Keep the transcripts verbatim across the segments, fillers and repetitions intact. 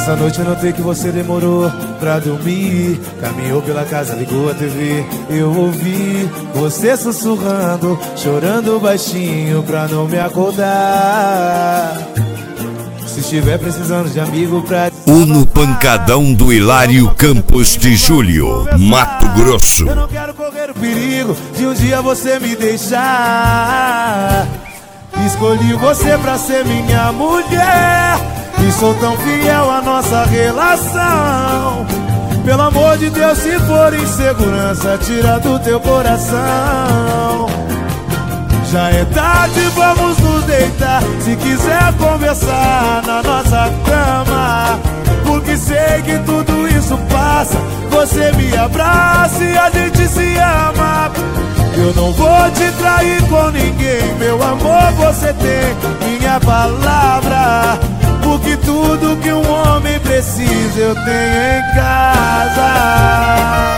Essa noite eu notei que você demorou pra dormir. Caminhou pela casa, ligou a T V. Eu ouvi você sussurrando, chorando baixinho pra não me acordar. Se estiver precisando de amigo pra... Uno Pancadão do Hilário Campos de Julho, Mato Grosso. Eu não quero correr o perigo de um dia você me deixar. Escolhi você pra ser minha mulher e sou tão fiel à nossa relação. Pelo amor de Deus, se for insegurança, tira do teu coração. Já é tarde, vamos nos deitar. Se quiser conversar na nossa cama, porque sei que tudo isso passa. Você me abraça e a gente se ama. Eu não vou te trair com ninguém, meu amor, você tem minha palavra. Porque tudo que um homem precisa eu tenho em casa.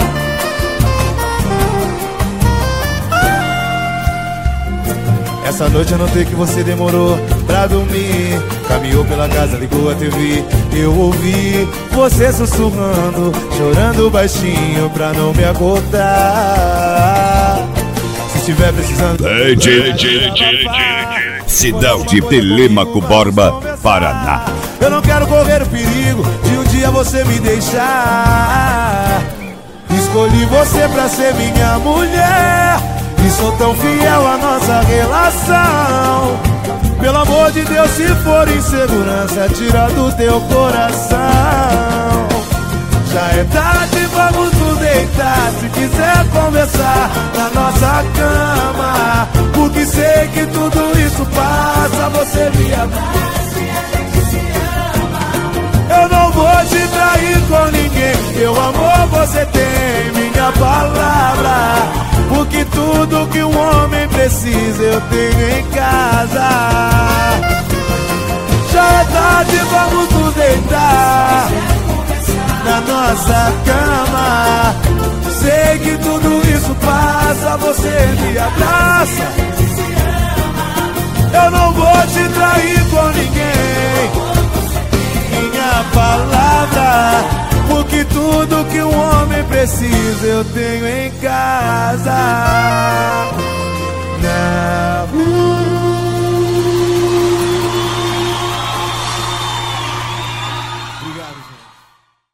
Essa noite eu notei que você demorou pra dormir. Caminhou pela casa, ligou a T V. Eu ouvi você sussurrando, chorando baixinho pra não me acordar. Se estiver precisando... Cidade de Telêmaco Borba, Paraná. Eu não quero correr o perigo de um dia você me deixar. Escolhi você pra ser minha mulher e sou tão fiel à nossa relação. Pelo amor de Deus, se for insegurança, tira do teu coração. Já é tarde, vamos nos deitar. Se quiser conversar na nossa cama, porque sei que tudo isso passa. Você me abraça e a gente se ama. Eu não vou te trair com ninguém, meu amor, você tem minha palavra. Porque tudo que um homem precisa eu tenho em casa. Já é tarde, vamos nos deitar na nossa cama. Sei que tudo isso passa, você me abraça. Eu não vou te trair com ninguém, minha palavra. Porque tudo que um homem precisa eu tenho em casa. Não.